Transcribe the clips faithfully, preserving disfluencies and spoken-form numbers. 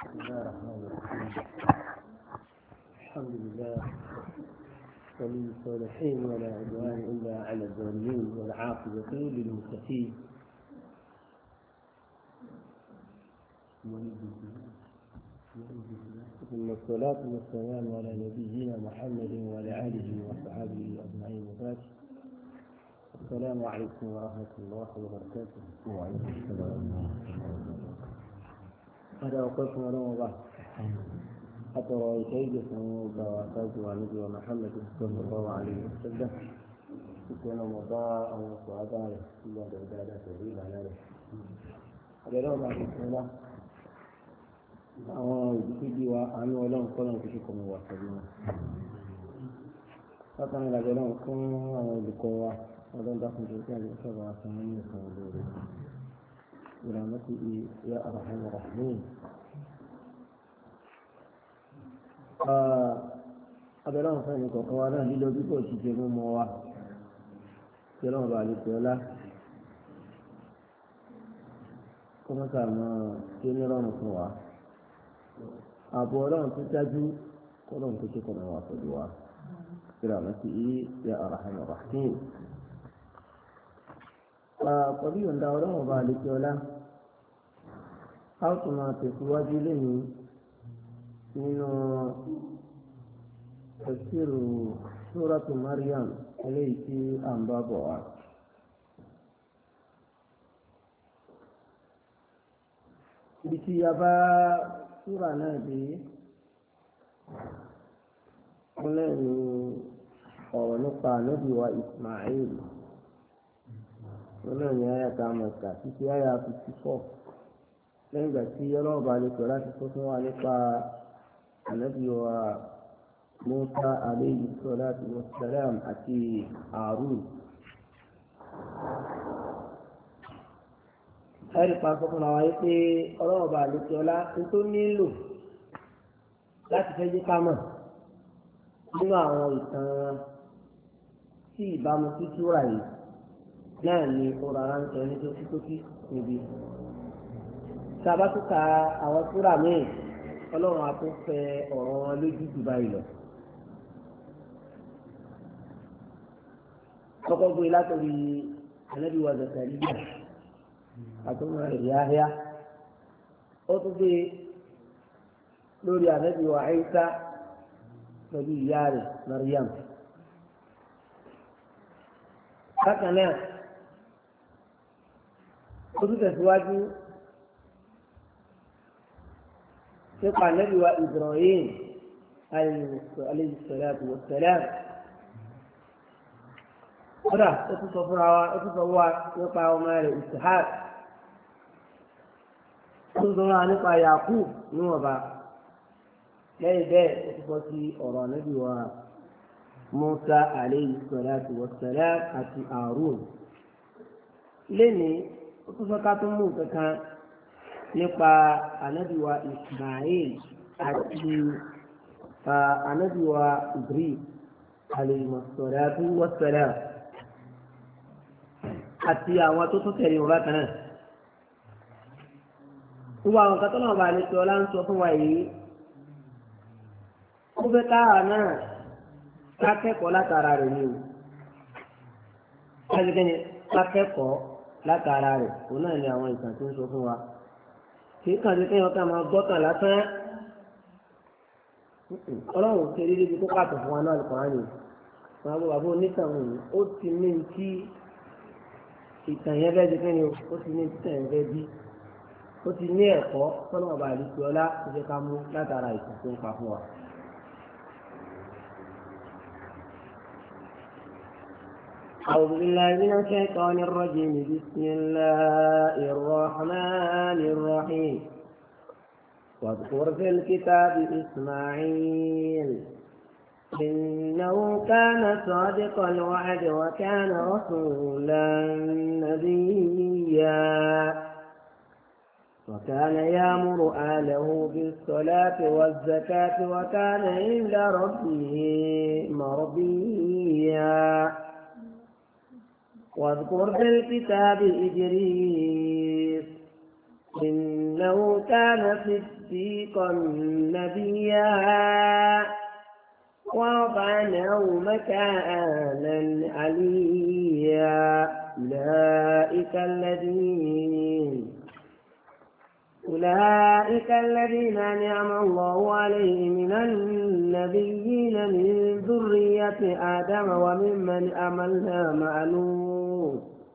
بسم الله الرحمن الرحيم. الحمد لله ولي الصالحين ولا عدوان إلا على الظالمين والعاقبة للمتقين. ثم الصلاة والسلام على نبينا محمد وعلى آله وصحبه أجمعين وبعد. السلام عليكم ورحمة الله وبركاته. وعليكم السلام. هذا وقف ورمضان أترى شيء وبركاته ونبي محمد صلى الله عليه وسلم يكون مضاء وصعداء إلا بعدادة سبيل على ذلك. هذا لو ما في الصلاة àwọn ìdíkejì wa àánú ọlọ́run kọ́lọ́run kò ṣe kọ́ mi wà pẹ̀lú wọn. bákan náà làjọ náà fún àwọn olùkọ́ wa ọlọ́run dákun tó kí àjọ sọ̀rọ̀ wa fún ní ìsàn olóore. ìlànà ti ìyá àràfin rahman. abẹ́rẹ́ àwọn fẹ́ẹ̀ni kọ̀ọ̀kan wa náà lílọ bí kò ti jẹ mímọ́ wa kí ọlọ́run bá lè pẹ́ ọlá kó mọ́ta mọ́ kí ó ní rọrùn fún wa. àbọ̀ ọlọ́run tó dájú kọ́lọ́run tó ṣe kọ́nà wà pẹ̀lú wa kíra àmọ́sí yìí ya arhamar rahimin. pẹ̀lú ìyọ̀ǹda ọlọ́run bá lè kí ọlá a ó tún máa tẹ̀síwájú lẹ́yìn nínú tafsiru suratu Maryam eléyìí tí à ń bá bọ̀ wá. ibi tí a bá súrà náà dé lẹ́nu ọ̀rọ̀ nípa ànábì wa Ismail lọ́nà ní àyàtà mọ̀ọ́kà títí àyà fifty four lẹ́yìn ìgbà tí ọlọ́ọ̀bá lè sọ láti sọ fún wa nípa ànábì wa Musa alayhi salatu wassalam àti Harun. ẹ̀rí pa sọ fún wa yìí pé ọlọ́ọ̀bá àlejò ọlá tó nílò láti fẹ́ jẹ́ ká mọ̀ nínú àwọn ìtàn tí ìbámu sí súrà yìí náà ni ọ̀rọ̀ ara ń sọ ní tókítókí níbi. sábàtúkà àwọn súrà míì ọlọ́run á tún fẹ́ ọ̀rọ̀ wọn lójú jù báyìí lọ. kọ́kọ́ gbé látọ̀rí ànábì wa Zakariya àtúnmọ̀ Yahya ó tún gbé lórí ànábì wa Isa pẹ̀lú ìyá rẹ̀ Maryam. bákan náà ó tún tẹ̀síwájú nípa ànábì wa Ibrahim alayhi salatu wa salam. kódà ó tún sọ fúnra wa ó tún sọ wá nípa ọmọ rẹ̀ Ishaq. ó tún sọ wá nípa Yakub níwọ̀nba. lẹ́yìn bẹ́ẹ̀ ó tún bọ́ sí ọ̀rọ̀ ànábì wa Musa alayhi salatu wa salam àti Harun. lẹ́nìí ó tún sọ ká tún mú kankan nípa ànábì wa Ismail àti ànábì wa Idris alayhi salatu wa salam àti àwọn tó tún tẹ̀lé wọn bákan náà. gbogbo àwọn kan tó náà bá lè sọ ọlá ń sọ fún wa yìí ó fẹ́ káà náà ká kẹ́kọ̀ọ́ látara rẹ̀ ni o. láti kẹ́ni ká kẹ́kọ̀ọ́ látara rẹ̀ òun náà ni àwọn ìtàn tó ń sọ fún wa. kì í kàn sí kéèyàn ká máa gbọ́kàn lásán. ọlọ́run ṣe rí débi tó pàtó fún wa náà Al-Qur'ani ni. wọn àbúrò àbúrò onítàn òun ó ti ní ti ìtàn yẹn bẹ́ẹ̀ di kẹ́ni ó ti ní títàn yẹn bẹ́ẹ̀ bí. ó ti ní ẹ̀kọ́ tọ́nà ọba àdìsí ọlá tó jẹ́ ká mú látara ìtàn tó ń pa fún wa. أعوذ بالله من الشيطان الرجيم بسم الله الرحمن الرحيم واذكر في الكتاب إسماعيل إنه كان صادق الوعد وكان رسولا نبيا وكان يأمر أهله بالصلاة والزكاة وكان عند ربه مرضيا واذكر في الكتاب إدريس إنه كان صديقا نبيا ورفعناه مكانا عليا أولئك الذين أولئك الذين أنعم الله عليهم من النبيين من ذرية آدم وممن أملنا مع نوح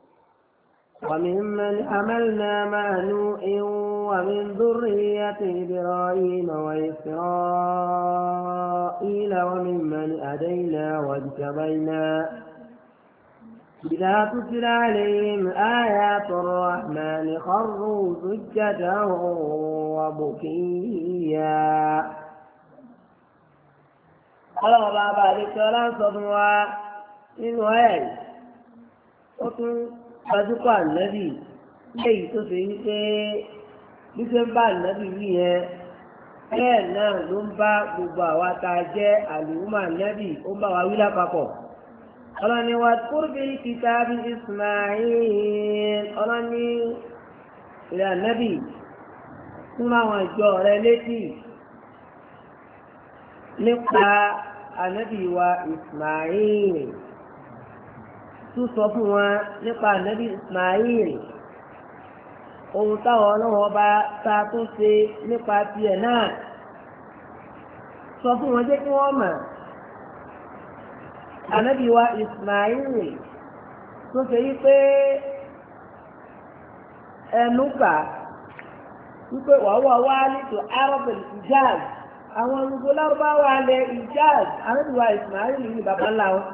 وممن أملنا مع نوح ومن ذرية إبراهيم وإسرائيل وممن هدينا واجتبينا إذا تتلى عليهم آيات الرحمن خروا سجدا وبكيا. الله بابا لك صدوا من وين وتن فذكر النبي ليس فيه بسبب النبي bẹ́ẹ̀ náà ló ń bá gbogbo àwa tá a jẹ́ àlùmọ́ ànábì ó ń bá wa wí lápapọ̀. ọlọ́ni wa kúrúbí kìtàbí Ismail ọlọ́ni ìrẹ́ ànábì fún àwọn ìjọ rẹ létí nípa ànábì wa Ismail tún sọ fún wọn nípa ànábì Ismail ohun táwọn ọlọ́wọ́ bá ta tó ṣe nípa tiẹ̀ náà sọ fún wọn jẹ́ kí wọ́n mọ̀ ànábì wa Ismail tó ṣe yí pé ẹnu gbà wípé wàá wà wá nítò arabel Hijaz àwọn olùgbò lárúbáwá lẹ Hijaz ànábì wa Ismail ní bàbá ńlá wọn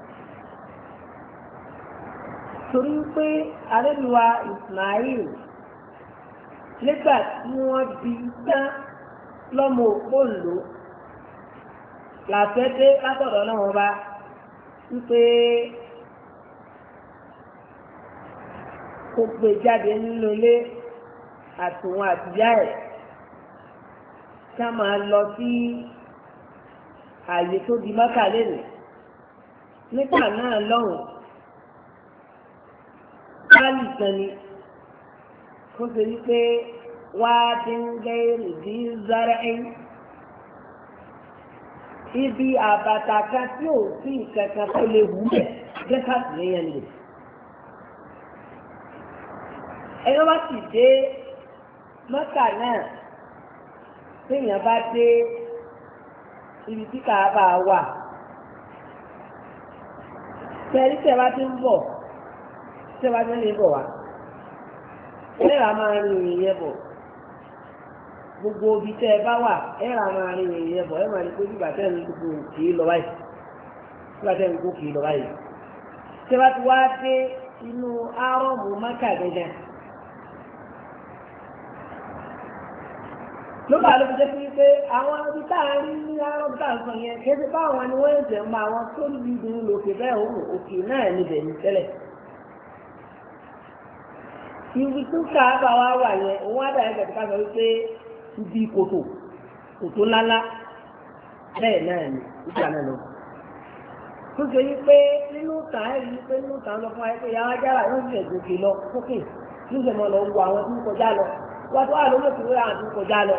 torí pé ànábì wa Ismail nígbà tí wọ́n bí tán lọ́mọ òpóǹlò làfẹ́dé látọ̀dọ̀ náà wọ́n bá wípé kó gbé jáde nínú ilé àtòun àtìyá ẹ̀ ká máa lọ sí ààyè tó di Mákà lẹ́nu nígbà náà lọ́hùn káàlì kan ni kó ṣe wípé wá ti ń gé ìdí zárẹ́ẹ́n ibi àbàtà kan tí ò sí ìkankan tó lè wú bẹ̀ jẹ́ káàkiri yẹn lè. ẹni wá sì dé Mọ́kà náà téèyàn bá dé ibi tí Káàbà wà tẹ̀lé tẹ̀ bá ti ń bọ̀ tẹ̀ bá ti ń lè bọ̀ wá. ẹ̀rà máa rin ìrìn yẹn bọ̀ gbogbo ibi tẹ́ ẹ bá wà ẹ̀rà máa rin ìrìn yẹn bọ̀ ẹ̀ máa ní pé nígbà tẹ́ ẹ̀ ń gbogbo kì í lọ báyìí nígbà tẹ́ ẹ̀ ń gbogbo kì í lọ báyìí. tí wọ́n ti wá dé inú árọ́ọ̀mù Mákà gẹ́gẹ́ ló bá ló fi jẹ́ sí pé àwọn ibi tá a rí ní árọ́ọ̀mù tá a sọ yẹn kí ẹ ti bá àwọn ni wọ́n ń tẹ̀ mọ́ àwọn tó níbi ìdùnnú lòkè bẹ́ẹ̀ òun òkè náà níbẹ̀ ní tẹ́lẹ̀. ibi tó Káàbà wá wà yẹn òun á dà ẹgbẹ̀ tó ká sọ wípé ibi kòtò kòtò ńláńlá bẹ́ẹ̀ náà ni ìgbà náà lọ. tó ṣe wípé nínú tàn ẹ́ rí pé nínú tàn lọ fún ayé pé yàrá jára yóò sì ẹ̀gòkè lọ sókè yóò sì mọ lọ wo àwọn tó ń kọjá lọ wọ́n tó wà lórí òkè lórí àwọn tó ń kọjá lọ.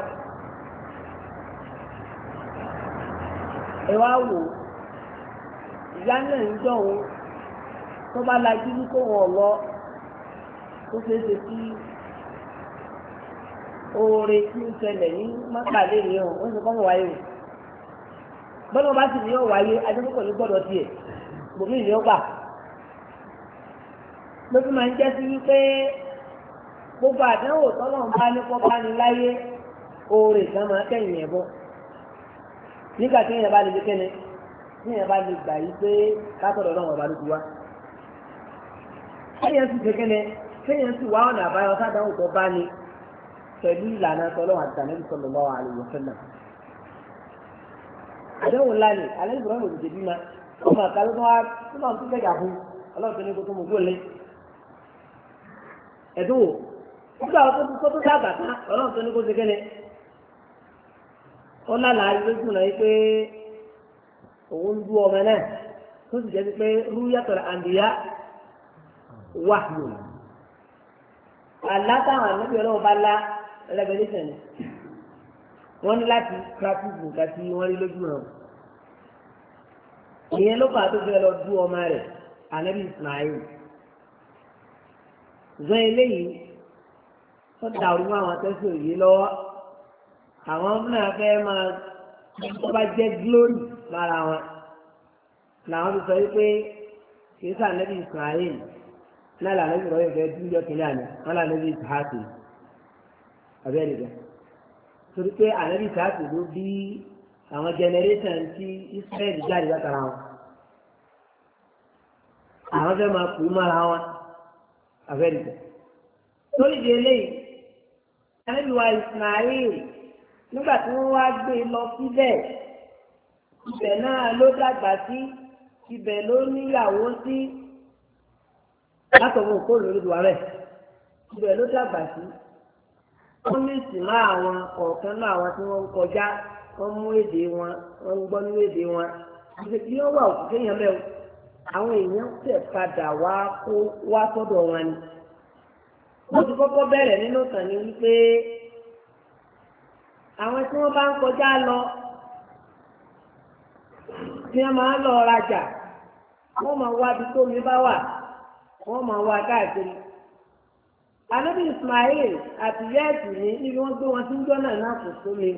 ẹ wá wò ìyá náà ń jọ òun tó bá lajú ní kó wọn lọ ó ṣe é ṣe kí oore tí ń ṣẹlẹ̀ ní Mákàlẹ́ ni ó ń ṣe kọ́ mọ̀ wáyé o bọ́lá wọn bá sì ní yóò wáyé adébúkọ̀ ní gbọ́dọ̀ tiẹ̀ gbòmí ni ó gbà lójú máa ń jẹ́ sí wípé gbogbo àdánwò tọ́lọ̀ ń bá ní kọ́kọ́ ní láyé oore kan máa kẹ́yìn ẹ̀ bọ́ nígbà tí èèyàn bá lè ṣe kẹ́ni tí èèyàn bá lè gbà yí pé látọ̀dọ̀ náà wọ́n bá ló ti wá èèyàn sì ṣe kẹ́ni kéèyàn sì wá ọ̀nà àbáyọ sádánwò tó bá ní pẹ̀lú ìlànà tọ́lọ́wọ́ àti Ànábì sallallahu alaihi wasallam. àdéhùn ńlá ni alẹ́ ìbúrọ̀ ní òdìdè bímọ ọmọ àkàlẹ́ tó wá tó máa tún lẹ́gà fún ọlọ́run tó ní kó tó mú gbólé. ẹ̀dùn wò nígbà tó tó dàgbà tán ọlọ́run tó ní kó ṣe kẹ́lẹ́. ó lálàá lójú náà yìí pé òun dú ọmọ náà tó sì jẹ́ pé rúyàtọ̀ àǹdíyá wà lónìí. àlá táwọn ànábì ọlọ́run bá lá revelation ni wọ́n ní láti practice nǹkan tí wọ́n rí lójú náà ìyẹn ló fà á tó fẹ́ lọ dú ọmọ rẹ̀ ànábì Ismail ṣùgbọ́n eléyìí ó dàrú mọ́ àwọn tẹ́sí òye lọ́wọ́ àwọn náà fẹ́ máa tó bá jẹ́ glory lára wọn làwọn ti sọ wípé kìí sá ànábì Ismail náà làwọn ìrọ̀ yóò fẹ́ dúró kìnìún àná wọn làwọn ànábì Ishaq abẹ́rẹ́ rẹ̀ torí pé ànábì Ishaq ló bí àwọn generation tí Israel jáde látara wọn àwọn fẹ́ máa kú mọ́ra wọn abẹ́rẹ́ rẹ̀ torí di eléyìí ànábì wa Ismail nígbà tí wọ́n wá gbé lọ síbẹ̀ ibẹ̀ náà ló dàgbà sí ibẹ̀ ló níyàwó sí látọ̀wọ́ òkú olórí wa rẹ̀ ibẹ̀ ló dàgbà sí wọ́n ní ìsìnmá àwọn kọ̀ọ̀kan náà àwọn tí wọ́n ń kọjá wọ́n mú èdè wọn wọ́n ń gbọ́ nínú èdè wọn àti tí wọ́n wà òkú kéèyàn bẹ́ẹ̀ àwọn èèyàn tẹ̀ padà wá kó wá sọ́dọ̀ wọn ni wọ́n ti kọ́kọ́ bẹ̀rẹ̀ nínú ìtàn ni wípé àwọn tí wọ́n bá ń kọjá lọ tí wọ́n máa ń lọ rajà wọ́n máa wá ibi tó mi bá wà wọ́n máa wá káàkiri. Ànábì Ismail àti yẹ́ẹ̀sì ní níbi wọ́n gbé wọn tí ń jọ́nà náà kò tó mi.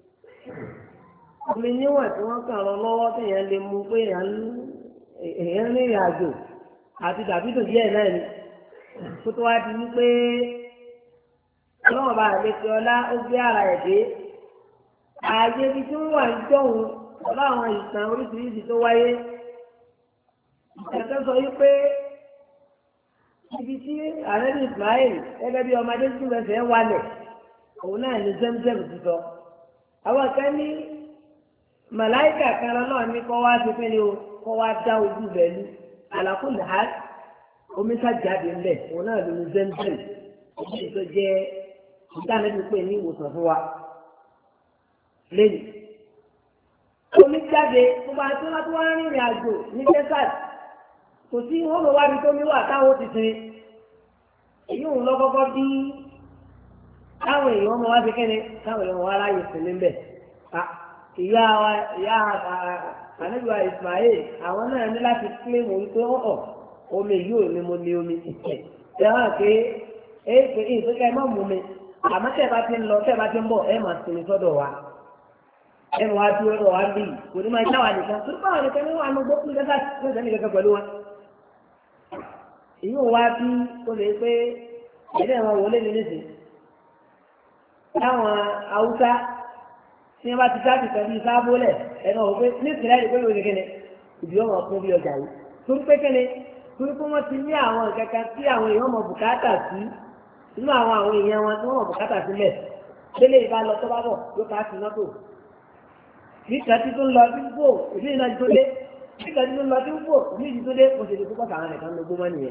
Omi níwọ̀n tí wọ́n kàn lọ lọ́wọ́ tí èèyàn lè mú pé èèyàn ń rìnrìn àjò àti dàbídò díẹ̀ náà ni. Kó tó wá di wípé ọlọ́run bá àlejò ọlá ó gbé ara ẹ̀ dé. Ààyè ibi tí wọ́n wà ń jọ̀hún pẹ̀lú àwọn ìtàn oríṣiríṣi tó wáyé. Ìtàn sọ wípé ibi tí àrẹ́bí Ismail gẹ́gẹ́ bí ọmọdé tí wọ́n fẹ́ wálẹ̀ òun náà ní Zemzem ti sọ. Àwọn kan ní màláìkà kan náà ní kọ́ wá sí pé ní o kọ́ wá dá ojú rẹ̀ ní àlàkùnlé ha omi sájáde ńlẹ̀ òun náà ló ní Zemzem èyí tó jẹ́ ìdánilẹ́bí pé ní ìwòsàn fún wa lẹ́yìn. Omi jáde gbogbo àti wọn tó wá rìnrìn àjò ní desert kò sí wọn lọ wábi tó mi wà táwọn ti sin èyí òun lọ́kọ́kọ́ bí táwọn èèyàn ọmọ wá fi kẹ́ni táwọn èèyàn wá láàyè sí níbẹ̀. Ìyá wa ìyá ànábìwá Ismail àwọn náà ní láti kílé mọ̀ wípé ọ̀ọ̀ omi yìí ò ní mo ní omi ìtẹ̀. Ẹ hàn pé èyí pé èyí tó kẹ́ ẹ má mú mi àmọ́ tẹ́ bá ti ń lọ tẹ́ bá ti ń bọ̀ ẹ mà sinmi sọ́dọ̀ wa. Ẹ wá dúró lọ wá bí kò ní máa já wa nìkan tó bá wà nìkan ní wàá gbọ́ fún ìdẹ́sà tó ń sẹ́ni kankan pẹ̀lú wa. Èyí ò wá bí ó lè pé ẹ̀dẹ̀ wọn wọlé ní nísìn. Táwọn Haúsá tí wọ́n bá ti sáàtì kan bíi sáábó lẹ̀ ẹ̀nà òwe ní ìsìnlẹ̀ ìdíkọ́ yóò kékeré ìdí ọmọ fún bí ọjà yìí. Torí pé kéne torí pé wọ́n ti ní àwọn ìkẹta tí àwọn èèyàn mọ̀ bùkátà sí nínú àwọn àwọn èèyàn wọn tí wọ́n mọ̀ bùkátà sílẹ̀. Délé ìbá lọ tó bá bọ̀ yóò ká sí mọ́tò. Nígbà tí tó ń lọ sí fò ìdí ìlànà tó dé nígbà tí tó ń lọ sí fò ìdí ìdí tó dé kò sì lè kókó sàwọn nìkan ló gbómọ nìyẹn.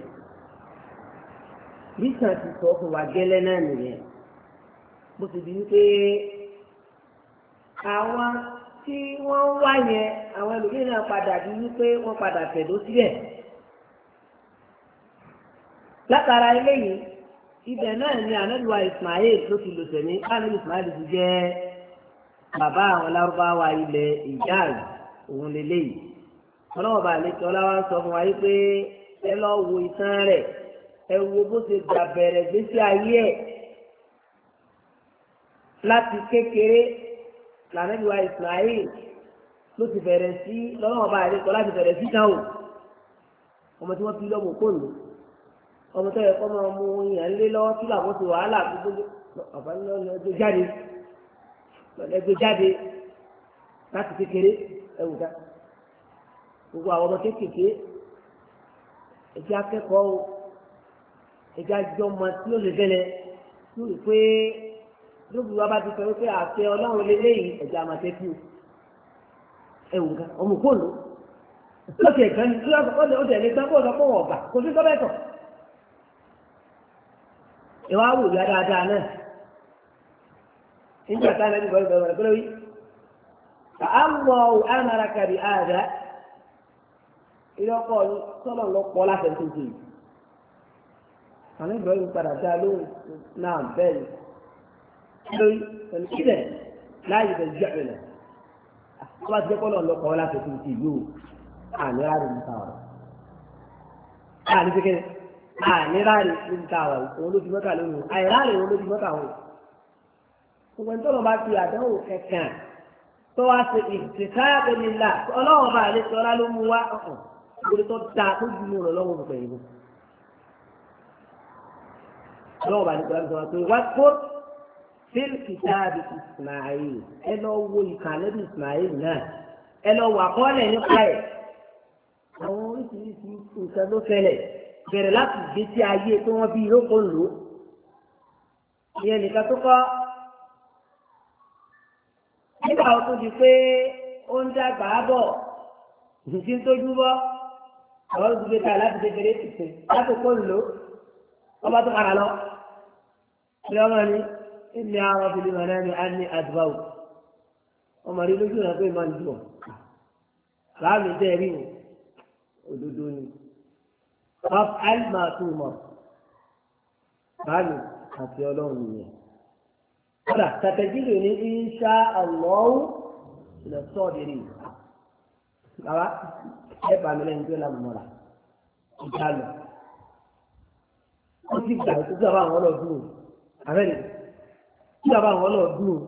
Nígbà tí sọ fún wa gẹ́lẹ́ náà nìyẹn. Bó ti di wípé àwọn tí wọ́n ń wá yẹn àwọn ẹlòmíràn náà padà di wípé wọ́n padà tẹ̀dó síbẹ̀. Látara eléyìí ibẹ̀ náà ni ànábìwá Ismail ló ti lò tẹ̀mí ànábì Ismail ti jẹ́ bàbá àwọn lárúbáwá ilẹ̀ ìjáàlì òun lélẹ́yìí. Ọlọ́wọ́ bá lè tọ́lá wá sọ fún wa yìí pé ẹ lọ wo ìtàn rẹ̀ ẹ wo bó ṣe gbà bẹ̀rẹ̀ gbèsè ayé ẹ̀ láti kékeré lànàbíwá Ismail ló ti bẹ̀rẹ̀ sí lọ́wọ́ bá lè tọ́ láti bẹ̀rẹ̀ sí dáhùn ọmọ tí wọ́n fi lọ́mọ kóòlù ọmọ tó yẹ kọ́ máa mú yàn lé lọ́wọ́ tí làwọn ti wàhálà gbogbo ọ̀bá ní ọjọ́ jáde ẹgbẹ́ jáde láti kékeré ẹwù ká gbogbo àwọn ọmọ kékeré ẹjẹ́ akẹ́kọ̀ọ́ ẹjẹ́ àjọmọ tí ó lè gẹ́lẹ́ tí ó lè pé lóbi wa bá ti sọ wípé àṣẹ ọlọ́run lélẹ́yìn ẹ̀jẹ̀ àmọ̀tẹ́kù ẹwù ká ọmọ kóòlù lọ́sẹ̀ ẹ̀gbẹ́ ni tí wọ́n ó tẹ̀lé gbẹ́ kó sọ pé wọ́n ọ̀gbà kò sí sọ́bẹ̀tọ̀ ìwà àwòrán dáadáa náà nígbà tá a lẹ́nu bọ̀ ìbẹ̀rẹ̀ pẹ̀lú yìí àmọ́ àmàrà kàbí àdá ìlọ́kọ̀ sọ́nà lọ́pọ̀ láti ẹ̀sìn tì àwọn ìgbà yìí padà dá lóhùn náà bẹ́ẹ̀ lórí pẹ̀lú kílẹ̀ láàyè bẹ̀ jẹ́ ìrìnà wọ́n bá ti jẹ́ kọ́lọ̀ lọ́kọ̀ọ́ láti fi ti yóò àní ráàrí níta ọ̀rọ̀ àní kékeré àní ráàrí níta ọ̀rọ̀ òun ló fi mọ́ta lónìí àìráàrí òun ló fi mọ́ta wọn. gbogbo ẹni tó lọ bá fi àdánwò kẹkàn tó wá ṣe ìtìsáyà nílá ọlọ́wọ́n bá lè sọ́ra ló mú wá ọ̀hún ìgbèrè tó dáa tó ju mú rẹ̀ lọ́wọ́ òun pẹ̀lú. ọlọ́wọ́n bá lè sọ́ra pé wá kó fíl kìtàbí Ismail ẹ lọ wo ìkànnì Ismail náà ẹ lọ wà kọ́lẹ̀ nípa ẹ̀ àwọn oríṣiríṣi nǹkan ló ṣẹlẹ̀ bẹ̀rẹ̀ láti gbé sí ayé tó wọ́n bí ìrókò ńlò ìyẹn nìkan tó kọ́ nígbà tó di pé ó ń dàgbà bọ̀ ìdí ń tójú bọ́ àwọn olùdíje ká láti kékeré tètè lákòókò ńlò ọba tó padà lọ ilé ọmọ ni ilé àwọn obìnrin wọn náà ni a ní àdúrà ọmọ rí lójú náà pé máa ń dùn ọ láàmì tẹ́ rí o òdodo ni of alma tó mọ̀ láàmì àti ọlọ́run nìyẹn. Kódà tàtẹ̀jílò ní insha Allah ilẹ̀ sọ́ọ̀dì rí bàbá ẹ bá mi lẹ́yìn tó lámù mọ́ra ìjà lọ. wọ́n ti gbà tó sábà àwọn ọlọ́dún àbẹ́rẹ́ tí sábà àwọn ọlọ́dún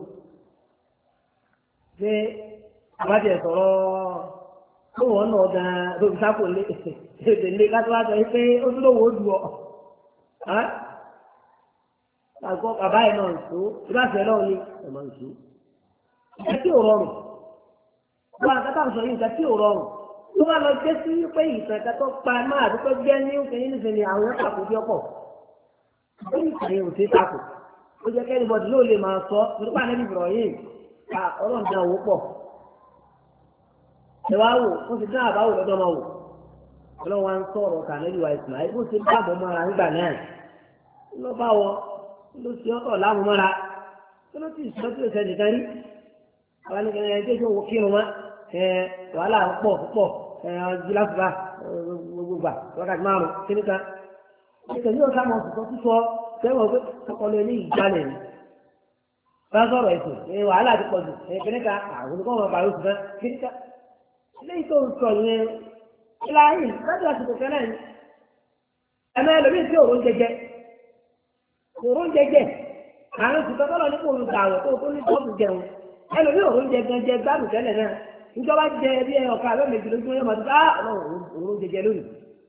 ṣé àbájẹ sọ̀rọ̀ tó wọ́n náà gan-an lóbi sápò lé èdè lé kátó wá sọ pé ó tún lówó ó du ọ. àgọ́ bàbá ẹ̀ náà ń so ìbáṣẹ́ náà ní ẹ̀ máa ń so. ìgbà tí ò rọrùn wọ́n àkàtà sọ yìí ìgbà tí ò rọrùn tó bá lọ jẹ́ sí pé ìtàn ẹ̀ka tó pa máa àdúgbò jẹ́ ní òkèèyàn nífẹ̀ẹ́ ni àwọn ẹ̀ka bí ọkọ̀ ó ní ìtàn ò sí tako ó jẹ́ kẹ́ni bọ́dì ló lè máa sọ nípa níbi ìbọ̀rọ̀ yìí ká ọlọ́run dán owó pọ̀ ẹ wá wò ó ti dán àbáwò lọ́dọ́ máa wò ọlọ́run wá ń sọ̀rọ̀ kà níbi ìwà ìsìn àìkú ti dáàbò mọ́ra nígbà náà ló bá wọ ló ti ọ̀tọ̀ láàmú mọ́ra ló ti ìṣọ́jú ìṣẹ́ nìkan rí àwọn ènìyàn ẹgbẹ́ tó wọ kírun wá wàhálà pọ̀ púpọ̀ jìláfùbà gbogbo gbà wákàtí márùn kíní kan ẹ̀kẹ́ yóò sá mọ̀ ọ̀sùn sísọ tẹ́wọ̀n pé ọkọlọ ilé ìjálẹ̀ ni bá sọ̀rọ̀ ẹ̀sùn wàhálà ti pọ̀ jù kíní kan àwọn olùkọ́ wọn bàrẹ̀ oṣù kan kíní kan ilé ìtò sọ yẹn ìlàyé láti àsìkò kan náà ni ẹ̀mẹ́ ẹlòmíì tí òró ń jẹjẹ òró ń jẹjẹ àwọn oṣù kan tọ́lọ nípò olùgbàwọ̀ tó tó ní bọ́ọ̀bù jẹun ẹlòmíì òró ń jẹ gan jẹ gbádùn tẹ́lẹ̀ náà ìjọba jẹ bí ẹ ọ̀ka abẹ́ méjì lójú yóò máa ti bá òun jẹjẹ lónìí.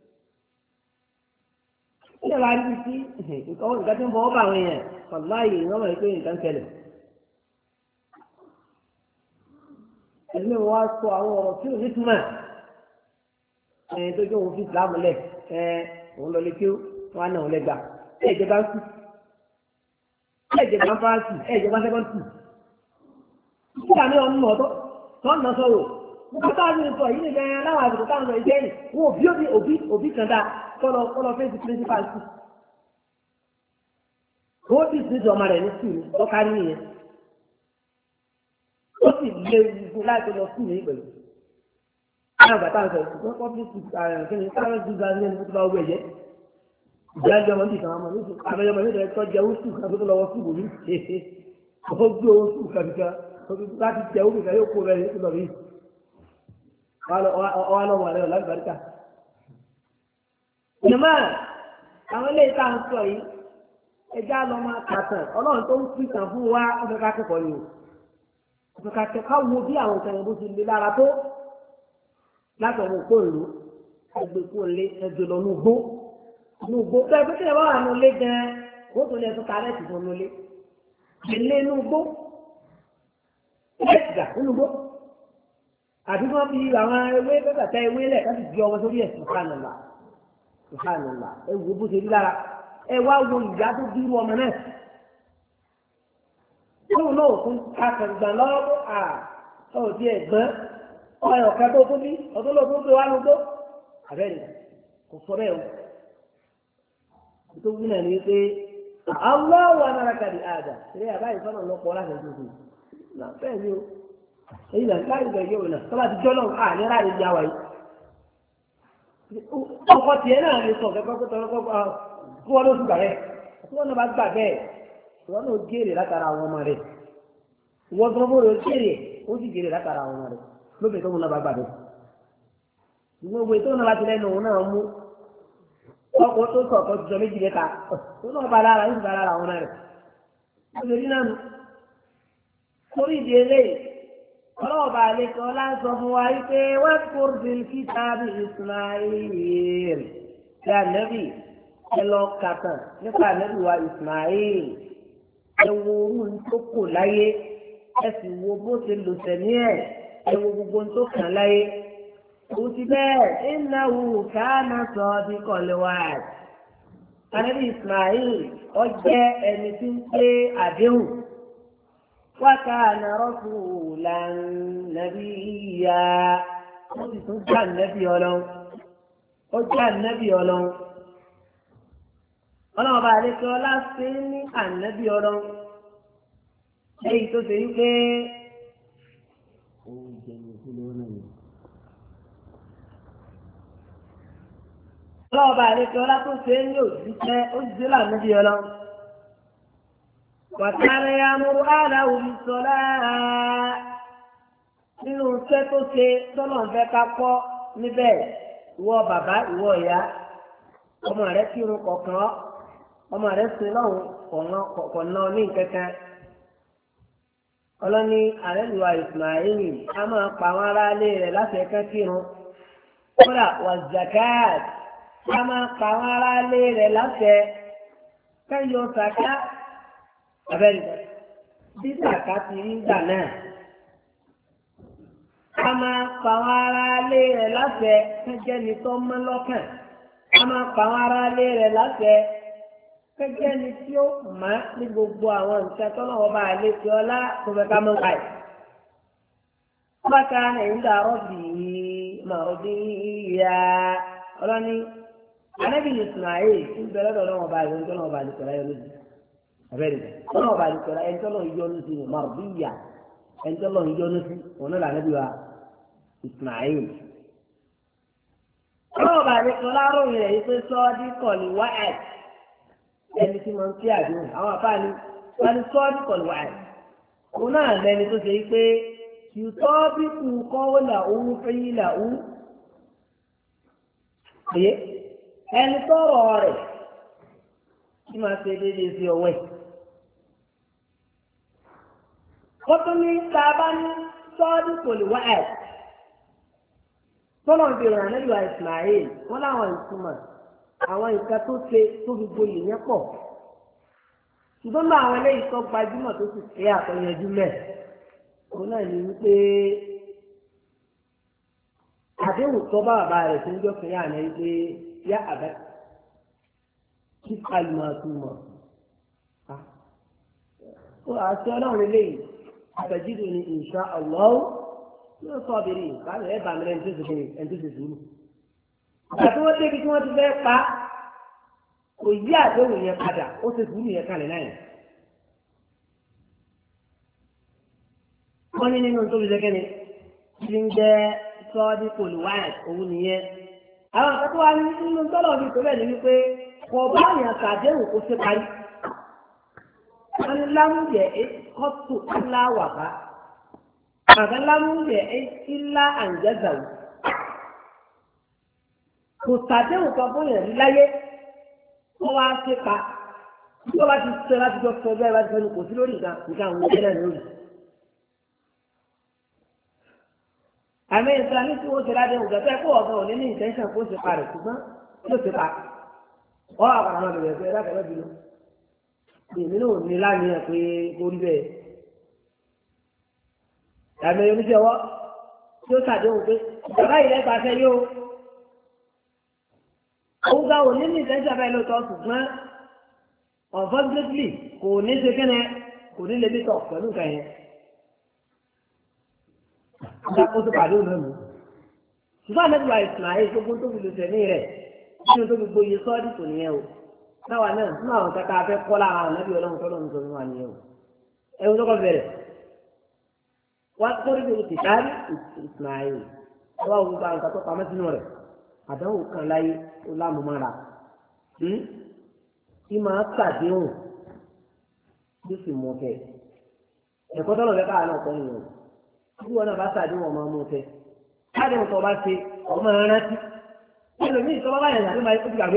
ilé wa rí sí nǹkan nǹkan tí ń bọ́ bá àwọn èèyàn wàláyé ìwọ́n mọ̀ pé nǹkan tẹ̀lẹ̀. ẹ̀mí wọn wá sọ àwọn ọ̀rọ̀ tí ò ní túmọ̀ ẹ̀ tó jẹ́ òun fi ìsìlámù lẹ̀ ẹ̀ òun lọ lé kí wọ́n á náà lẹ́gbàá ẹ̀ jẹ́ bá ń sùn ẹ̀ jẹ́ bá ń fáńsì ẹ̀ jẹ́ bá ń sẹ́kọ̀ǹtì. ìgbà mi ò ń mọ̀ ọ́ tọ́nà sọ̀rọ̀ nígbàtà ní sọ yìí nìkan láwọn àgbègbè táwọn sọ ìjẹ́ yìí wọn òbí òbí òbí òbí kan dá kọ́lọ kọ́lọ fẹ́ẹ́ di principal sí. owó tí ìsìn ìjọba rẹ̀ ní sùn lọ́kárí nìyẹn ó sì lé gbogbo láti lọ sùn ní ìpẹ̀lú. àwọn àgbà táwọn sọ ìṣùgbọ́n public kíni sáré ju gba ní ẹni tó bá wọ ẹ̀jẹ̀ ìjà ìjọ ọmọdé kan ọmọ nítorí àbẹ̀yẹ ọmọdé rẹ̀ tọ́jú owó sùn kan tó lọ́wọ́ sùn wòlíì ó gbé owó sùn kan kan láti jẹ omi kan yóò kó rẹ ní lọ́rí ọwọ́ lọ́wọ́ rẹ láti bàríkà. ìjọba àwọn ilé ìta ń sọ yìí ẹja lọ máa kàtàn ọlọ́run tó ń pìtàn fún wa ọ̀fẹ́ ká kẹ́kọ̀ọ́ ni o ọ̀fẹ́ ká kẹ́kọ̀ọ́ wo bí àwọn ìtàn ìbò ti le lára tó látọ̀rọ̀ òkú òǹlò ẹgbẹ́ kó lé ẹgbẹ́ lọ ní ugbó ní ugbó bẹ́ẹ̀ bí kíni wọ́n wà ní ilé gan-an ó tó lè tún kárẹ́ẹ̀tì fún un lé ilé ní ugbó ẹ̀ẹ́dà nínú gbó àbí wọ́n fi àwọn ewé pẹ́pẹ́ tẹ ewé lẹ̀ láti di ọmọ sórí ẹ̀ subhanallah subhanallah ẹ wo bó ṣe rí lára ẹ wá wo ìyá tó bírú ọmọ náà tóun náà fún akẹgbà lọ́wọ́ tó à ọ̀ di ẹ̀gbọ́n ọ̀rẹ́ ọ̀kẹ́ tó tó bí ọ̀tún ló tó tó wá lóko àbẹ́rẹ́ kò sọ bẹ́ẹ̀ o tó wí náà ní pé àwọn àwọn anárakàdì àjà ṣe àbáyé sọ́nà lọ́pọ̀ láti ẹ̀dùn na bẹ́ẹ̀ ni o èyí là láì bẹ̀ yóò nà tọ́lá ti jọ́ náà à ní láì ní àwà yìí ọkọ̀ tiẹ̀ náà lè sọ kẹ́kọ́ tó tọ́lọ́ kọ́kọ́ kí wọ́n ló gbà bẹ́ẹ̀ kí wọ́n náà bá gbà bẹ́ẹ̀ wọ́n náà gèrè látara àwọn ọmọ rẹ̀ wọ́n gbọ́n bó rẹ̀ gèrè ó sì gèrè látara àwọn ọmọ rẹ̀ lóbi tó wọn náà bá gbà bẹ́ẹ̀ gbogbo ètò náà láti lẹ́nu òun náà mú ọkọ̀ tó sọ̀ ọ̀kọ̀ jọ méjì mẹ́ta tó náà bá lára ń bá lára àwọn ọmọ rẹ̀ ó lè rí náà nù torí ìdí eléyìí ọlọ́ọ̀bà àlejò ọlá ń sọ fún wa wípé wọ́n kúrò sí kitabi Ismail ṣe ànẹ́bì ẹ lọ kàtàn nípa ànẹ́bì wa Ismail ẹ wo ohun tó kù láyé ẹ sì wo bó ṣe lò tẹ̀mí ẹ̀ ẹ wo gbogbo ohun tó kàn láyé kò sí bẹ́ẹ̀ innahu kana sadiqal wa'd ànẹ́bì Ismail ó jẹ́ ẹni tí ń pé àdéhùn. وكان رسولا نبيا وجاء النبي ولو وجاء النبي ولو ọlọ́run bá lè sọ láti ní ànábì ọlọ́run èyí tó ṣe wípé ọlọ́run bá lè sọ láti ṣe ní òṣìṣẹ́ òṣìṣẹ́ lànábì ọlọ́run. وكان يأمر أهله بالصلاة nínú iṣẹ́ tó ṣe tọ́lọ̀ ń fẹ́ ká kọ́ níbẹ̀ ìwọ bàbá ìwọ ìyá ọmọ rẹ kírun kọ̀ọ̀kan ọmọ rẹ sin lọ́hùn kọ̀ọ̀nà ní kankan ọlọ́ni àrẹ́lùwà Ismail a máa pa àwọn aráalé rẹ̀ láti ẹ̀ka kírun kódà wà zakat a máa pa àwọn aráalé rẹ̀ láti ẹ̀ka yọ sàká. Abẹ́rẹ́ bí sàkà ti rí gbà náà, a máa pa àwọn ará ilé rẹ̀ láṣẹ kẹ́jẹ́ ni tó mọ́ lọ́kàn. A máa pa àwọn ará ilé rẹ̀ láṣẹ kẹ́jẹ́ ni tí ó má ní gbogbo àwọn nǹkan tó náà wọ́n bá lè fi ọlá tó fẹ́ ká mọ́ báyìí. Bákan náà ń dàrọ́ bì í màá bí ya ọlọ́ni Ànábì Ismail ń bẹ̀rẹ̀ lọ́dọ̀ wọn báyìí ń tọ́lọ́ wọn bá lè sọ̀rọ̀ ayọ̀ lójú. Abẹ́rẹ́ ọlọ́run ọba àdìsọ́lá ẹni tọ́lọ́ yọ́nú sí ni marbiya ẹni tọ́lọ́ yọ́nú sí òun náà lànà bí wa Ismail. ọlọ́run ọba àdìsọ́lá ròyìn rẹ̀ yìí pé sọ́ọ́dí kọ̀lì wáẹ̀d ẹni tí mo ń fi àdéhùn àwọn àfáàní wọn ni sọ́ọ́dí kọ̀lì wáẹ̀d òun náà lẹni tó ṣe pé ṣùtọ́ bí kù kọ́wé làwọn fẹ́yìn làwọn ẹni tọ́rọ̀ rẹ̀ tí máa ṣe déédéé sí ọwọ́ ẹ̀. Wọ́n tún ní tá a bá ní sọ́ọ́dún kò lè wá ẹ̀. Tọ́lọ̀ ń bèrè àná ìwà Ismail, wọ́n láwọn ìtumọ̀ àwọn nǹkan tó ṣe tó fi gboyè yẹn pọ̀. Ṣùgbọ́n bá àwọn eléyìí tó gbajúmọ̀ tó sì ṣe àtọ̀yẹ̀dú mẹ́. Òun náà ní wípé àdéhùn tó bá bàbá rẹ̀ tó ń jọ́ fún yà ní wípé yá àbẹ́ kí alùmọ̀ àtúmọ̀. Àti ọlọ́run eléyìí. Àtẹ̀jídò ní insha Allah yóò sọ ọbẹ̀rẹ̀ káàdì ẹ̀ bàmí rẹ̀ ẹni tó ṣe sùúrù. Àti wọ́n débi tí wọ́n ti fẹ́ pa kò yí àdéhùn yẹn padà ó ṣe sùúrù yẹn kalẹ̀ náà yẹn. Wọ́n ní nínú tó fi ṣe kẹ́ni tí ń jẹ́ sọ́ọ́dí pòlùwáì òun nìyẹn. Àwọn akẹ́kọ̀ọ́ wa ní nínú tọ́lọ̀ mi tó bẹ̀ ní wípé kò bá yàn kàdéhùn kó ṣe parí. Wọ́n ní lámúyẹ̀ kọ́tù ńlá wàbá. Àgbà lámúyẹ̀ ńlá àǹjẹ́gbàwò. Kò sàdéhùn kan fún yẹn láyé. Wọ́n wá ṣe pa. Bí wọ́n bá ti sọ láti jọ sọ bẹ́ẹ̀ bá ti fẹ́ni kò sí lórí nǹkan nǹkan àwọn ọmọdé náà lórí. Àmì ìsìlá ní tí wọ́n ṣe ládéhùn gẹ́gẹ́ kó ọ̀gá òní ní ìtẹ́ńṣàn kó ṣe pa rẹ̀ ṣùgbọ́n yóò ṣe pa. Wọ́n àpàrà máa bẹ̀rẹ̀ pé ẹ̀dá kẹ́lẹ́ bínú. Èmi náà ní láàrin pé kó rí bẹ́ẹ̀. Àmì oníṣẹ́ ọwọ́ tí ó ṣàdéhùn pé bàbá ìlẹ́ gbàṣẹ yóò. Òun ga òní ní ìtẹ́ńṣàn báyìí lóòótọ́ ṣùgbọ́n unfortunately kò ní ṣe kẹ́nẹ́ kò ní lè bí tọ̀ pẹ̀lú nǹkan yẹn. Ọjà kó tó pàdé òun náà mú. Ṣùgbọ́n àmẹ́tìwá Ismail gbogbo tó fi lè tẹ̀lé rẹ̀ nínú tó fi gboyè sọ́ọ́dì kò nìyẹn o. Táwa náà nínú àwọn kẹta afẹ́ kọ́ lára àwọn ẹbí ọlọ́run tọ́lọ́run tó ń wà nìyẹn o. Ẹ̀rù tó kọ́ bẹ̀rẹ̀. Wọ́n kórè tó ti dárí Ismail. Wọ́n wá gbogbo àwọn nǹkan tó pamọ́ sínú rẹ̀. Àdánwò kan láyé ó lámùmára. kí máa ṣàdéhùn tó sì mú kẹ ẹ̀kọ́ tọ́lọ̀ fẹ́ káà náà kọ́ nìyẹn bí wọn náà bá ṣàdéhùn ọmọ mú kẹ ṣàdéhùn tó bá ṣe ọmọ rántí ẹlòmíì tó bá bá yẹn ṣàdéhùn máa ó ti gbàgbé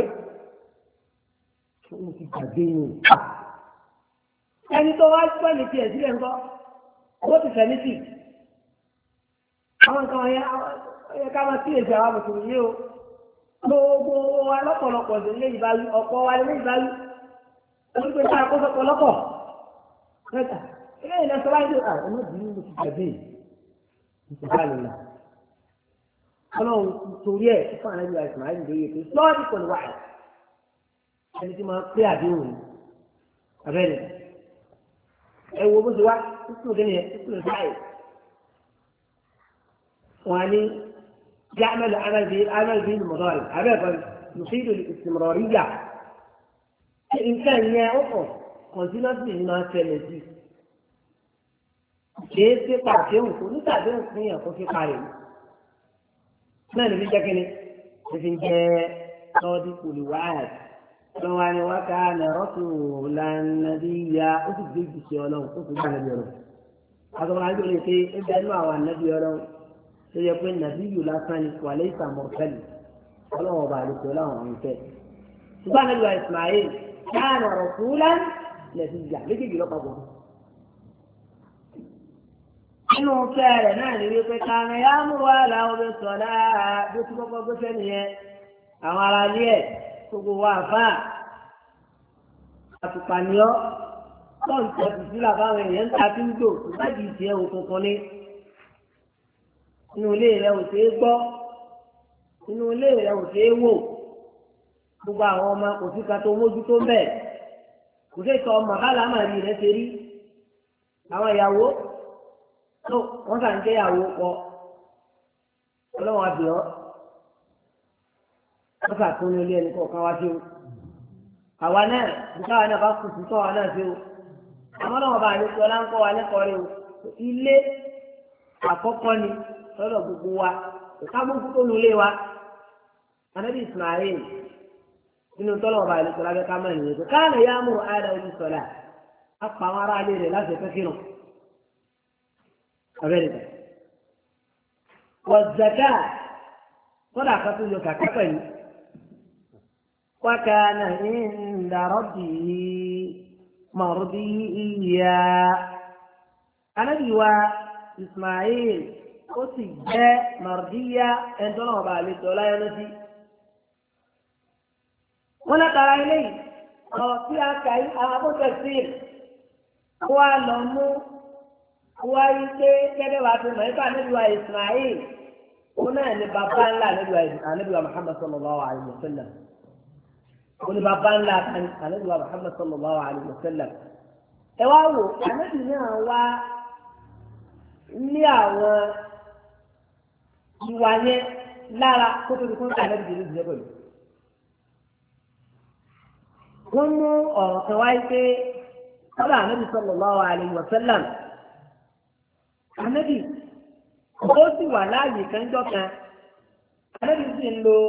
ó ti gbàgbé yìí ẹni tó wá pẹ́ẹ́lí tiẹ̀ sílẹ̀ ńkọ́ owó ti fẹ̀mí sí àwọn nǹkan ọ̀yẹ́ ọ̀yẹ́ ká máa kíyèsí àwọn mùsùlùmí o gbogbo wa lọ́pọ̀lọpọ̀ lè ìbáwí ọ̀pọ̀ wa lè ìbáwí orí pé ká kó sọ́pọ̀ lọ́pọ̀ mẹ́ta ilé ìlẹ̀ sọ wáyé à ọmọ ìdílé ló ti gbàgbé ìtìká lè là ọlọ́run torí ẹ̀ fún ànábì àìsàn àìsàn lóye pé lọ́ọ̀dì pẹ̀lú wáyé ẹni tí máa pé àdéhùn abẹ́rẹ́ ẹ wo bó ṣe wá títí òkè nìyẹn títí òkè báyìí wọn á ní يعمل عمل به عمل به المضارع عبارة يفيد الاستمرارية الإنسان يعرفه continuous بما تلزي كيف تقاتل كل تعبير اسمه في قارئ ما نبي جاكني لكن جاء صادق الوعد لو أن وكان رسولا نبيا أتجد بسيولون أتجد بسيولون هذا ما يقول لك إذا ما النبي يرون tó yẹ pé nàbíyù lásán ni wàlẹ́ ìsàmọ̀kẹ́lì ọlọ́wọ́ bá àlùkò láwọn àwọn ìfẹ́. ṣùgbọ́n àlejò Ismail káàmù ọ̀rọ̀ fúlá lẹ́sìn ìjà méjèèjì lọ́pàá. nínú fẹ́rẹ̀ náà ní wípé káàmù yá mú wá làwọn ọbẹ̀ sọ̀dá bí ó ti kọ́kọ́ gbé sẹ́ni yẹn àwọn ará ilé ẹ̀ gbogbo wa fà àtùpàníọ́ tọ́ǹtì ọ̀sìn sílà fáwọn èèyàn ń ta tí ń dò ìbájú ìṣẹ́ òkùnkùn ní. inú ilé rẹ ò ṣe é gbọ́ inú ilé rẹ ò ṣe é wò gbogbo àwọn ọmọ kò sí ka tó mójú tó bẹ́ẹ̀ kò sí ìtọ́ ọmọ kálámàrí rẹ ṣe rí àwọn ìyàwó tó wọ́n kà ń jẹ́ ìyàwó pọ̀ ọlọ́wọ́n àbíọ́ wọ́n kà tó ní ilé ẹni kọ̀ọ̀kan wá sí o àwa náà nígbà wa náà bá kù sí tọ́ wa náà sí o àmọ́ náà wọ́n bá ní sọ láńkọ́ wa lẹ́kọ̀ọ́ rẹ o ilé àkọ́kọ́ ni lọ́dọ̀ gbogbo wa ìkámúkú tó nulẹ̀ wa anabi Ismail nínú tọ́lọ̀ ọba ìlú sọ̀rọ̀ abẹ́ká máa nìyẹn tó káàlẹ̀ yá mú ààrẹ ojú sọ̀rọ̀ apá àwọn ará ilé rẹ̀ láti ẹ̀fẹ́ kírun abẹ́rẹ́ rẹ̀ wọ́n zaka kọ́dà kan tó yọ kàkà pẹ̀lú wákàna ìdàrọ́bì mọ̀rọ́bì ìyá anabi wa Ismail ó sì jẹ́ màrdíyá ẹ̀ńtọ́nà ọba àlejò ọláyọ́lọ́sí. wọ́n látara eléyìí ọ̀rọ̀ tí a kà í àwọn abótẹ́síl wá lọ mú wá rí pé gẹ́gẹ́ bá ti mọ̀ nípa níbi wa Ismail ó náà ní bàbá ńlá níbi wa Muhammad sallallahu alayhi wa sallam ó ní bàbá ńlá níbi wa Muhammad sallallahu alayhi wa sallam. ẹ wá wò ànábì náà wá ní àwọn ìwà yẹn lára kó tó di kó ń tà lẹ́bi jìnnì jìnnì pẹ̀lú. wọ́n mú ọ̀rọ̀ kan wáyé pé ọ̀rọ̀ ànábì sallallahu alaihi wa sallam ànábì ó sì wà láàyè kanjọ́ kan ànábì sì ń lo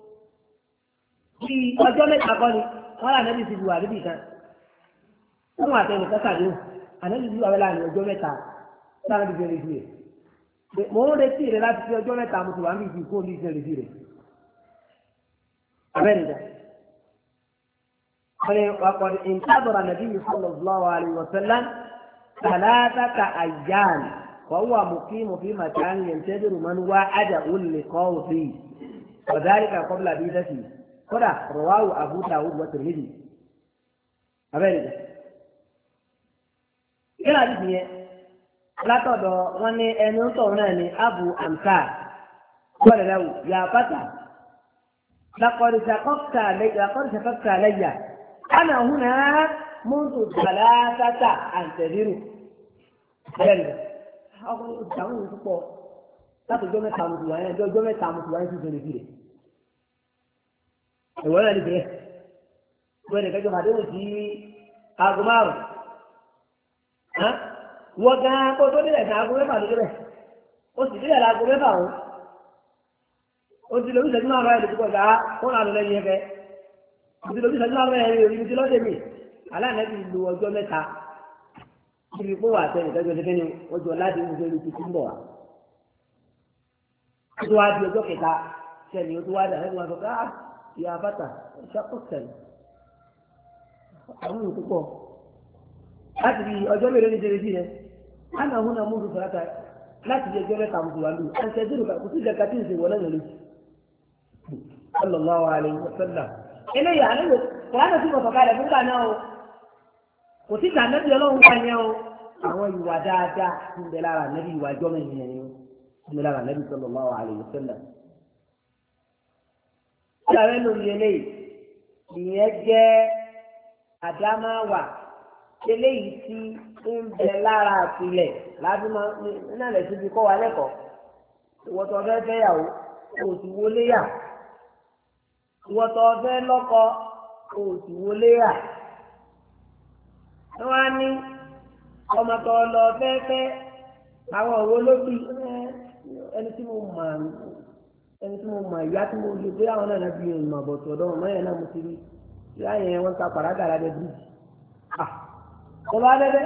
bí ọjọ́ mẹ́ta kọ́ ni wọ́n rà ànábì sì lu àdébì kan fún àtẹnì kẹsàdé ànábì sì wà láàyè ọjọ́ mẹ́ta sáà ní bẹ̀rẹ̀ sí rẹ̀ mo ń retí rẹ̀ láti fi ọjọ́ mẹ́ta mo ti wà ní ìdí kó ní ìṣẹ̀lẹ̀ sí rẹ̀ abẹ́rẹ́ ìjà wọ́n ní wàkọ̀dé ìntàdọ̀rà nàbí sallallahu alaihi wa sallam thalathata ayyam wa huwa muqimu fi makanin yantadiru man wa'adahu liqa'u fihi wa dhalika qabla bidatihi kódà rawahu Abu Dawud wa Tirmidhi abẹ́rẹ́ ìjà kí ni àdìsí yẹn látọ̀dọ̀ wọn ní ẹni tó náà ní Abu Amsa wọ́n lẹ́wọ̀ yà fata lakọ̀rìṣà kọ́kà lẹ́yà ana húnà múntù tàlátàtà àǹtẹ̀rírù bẹ́ẹ̀ni ọkùnrin ìdáhùn yìí púpọ̀ láti ọjọ́ mẹ́ta mùtù wáyé ẹjọ́ ọjọ́ mẹ́ta mùtù wáyé tuntun lè fi rẹ̀ ìwọ́n náà ní bẹ́ẹ̀ wọ́n ní kẹjọ àdéhùn sí aago márùn-ún wọ́n gan kó tó délẹ̀ ní aago mẹ́fà lójú rẹ̀ ó sì délẹ̀ láago mẹ́fà òun ó ti lórí ìṣẹ́jú náà ráyè lójúkọ̀ gbà ó náà lọ lẹ́yìn ẹ̀fẹ́ òbí lóbi sọ́jú náà mẹ́rin orí ti lọ́dẹ̀ mi aláàánẹ́bí lu ọjọ́ mẹ́ta níbi kó wà sẹ́yìn tẹ́jọ́ ní kíni ọjọ́ láti ń gbé ti ń bọ̀ wá. ó tó wá di ọjọ́ kẹta sẹ́ni ó tó wá dà lẹ́nu wọn sọ pé ah ìyá bàtà ṣàkóso àwọn òkú pọ̀ láti di ọjọ́ mélòó ní jẹ́rẹ́jì rẹ̀ á nà hún nà mú fún fàlàtà láti di ọjọ́ mẹ́ta mú wà lù àǹtẹ̀ dúró kò sí ìjẹ̀ka tí ń ṣe wọlé yẹn lójú. sallallahu alaihi wasallam eléyà àlejò kòránà tí mo sọ̀kalẹ̀ fún gbà náà o kò sí ìgbà nẹ́bí ọlọ́run wà yẹn o àwọn ìwà dáadáa ń bẹ lára nẹ́bí ìwà jọ́mọ ìyẹn ni ń bẹ lára nẹ́bí sallallahu alaihi wasallam. ìyàwó lórí eléyìí ìyẹn jẹ́ àdámáwà eléyìí tí ń bẹ lára àtìlẹ̀ ládùúmọ̀ nínú ẹ̀ síbi kọ́ wa lẹ́kọ̀ọ́ ìwọ́tọ̀ fẹ́ fẹ́yàwó kò sì wọlé yà ìwọ́tọ̀ fẹ́ lọ́kọ kò sì wọlé yà wọ́n á ní ọmọ tó lọ fẹ́fẹ́ àwọn òwò ló bí ẹni tí mo mọ̀ ẹni tí mo mọ̀ ìyá tí mo lè gbé àwọn náà bí ìmọ̀ bọ̀tọ̀ ọ̀dọ́ ọmọ yẹn náà mo ti rí ìyá yẹn wọ́n ta pàrágà lábẹ́ bíríjì ọba bẹ́bẹ́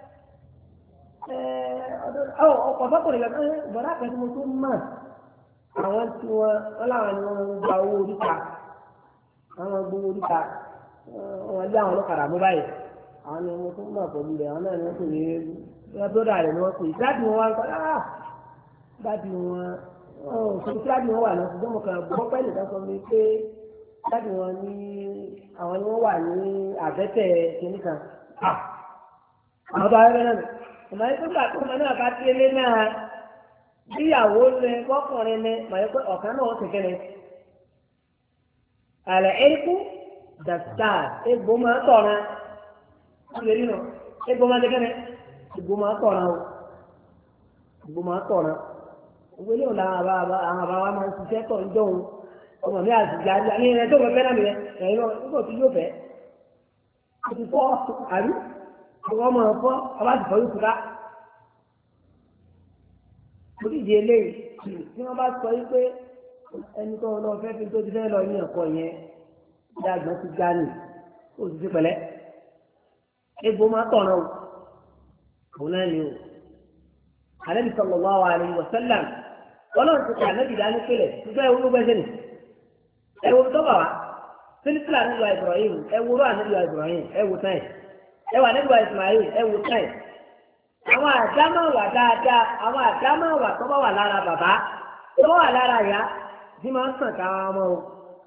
ọkọ̀ fọ́kùnrin kan bọ̀dá kan tí mo tún mọ̀ àwọn tí wọ́n wọ́n láwọn ni wọ́n ń gba owó oríta àwọn gbowó oríta wọ́n lé àwọn ọlọ́kadà mú báyìí àwọn ni mo tún mọ̀ pẹ̀lú rẹ̀ àwọn náà ni wọ́n pè é wọ́n tó dà rẹ̀ ni wọ́n pè é dáàbì wọn wá ń kọ́ ah dáàbì wọn ọ̀ sọ pé dáàbì wọn wà náà ṣùgbọ́n mo kàn gbọ́ pẹ́ẹ́lì kan sọ mi pé dáàbì wọn ní àwọn ni wọ́n wà ní àbẹ́tẹ̀ kìíní kan ah àwọn tó ayẹyẹ náà ọmọ yẹn tó gbà tó ọmọ náà bá délé náà bíyàwó lẹ kọkùnrin lẹ mọ̀ yẹ pé ọ̀kan náà wọ́n ti kẹ́lẹ̀ àlẹ́ ẹ̀kú dàtà egbò máa tọ̀ra ọ̀lẹ́ nínú egbò máa tẹ́kẹ́lẹ̀ egbò máa tọ̀ra o egbò máa tọ̀ra owó ilé òun làwọn àbá àwọn àbá wa máa ń ṣiṣẹ́ tọ̀ ń dọ̀hún ọmọ mi àti ìjà ní ẹ̀rẹ́ tó fẹ́ náà nìyẹn ẹ̀yin náà nígbà tí yóò fẹ́ ó ti fọ́ àrí ọmọ ọ̀fọ́ ọba ti fọ́ yóò fúra oríṣi eléyìí tí wọ́n bá sọ yìí pé ẹni tó lọ fẹ́ fi tó ti fẹ́ lọ ní ẹ̀kọ́ yẹn bí àgbọn ti já ní ó sì ti pẹ̀lẹ́ egbò máa tọ̀nà o òun náà ni o Ànábì sallallahu alaihi wasallam ọlọ́run ti kà Ànábì dání pẹ̀lẹ́ ṣùgbọ́n ẹ̀wọ́n ló gbẹ́sẹ̀ nì ẹ̀wọ́n tó bà wá sílísílà nílùú Ibrahim ẹ̀wọ́rọ̀ nílùú Ibrahim ẹ̀wọ́ táyì ẹ̀wọ́ nílùú Ismail ẹ̀wọ́ táyì àwọn àdámọ̀wà dáadáa àwọn àdámọ̀wà tó bá wà lára bàbá tó wà lára ìyá tí máa ń sàn ká ọmọ o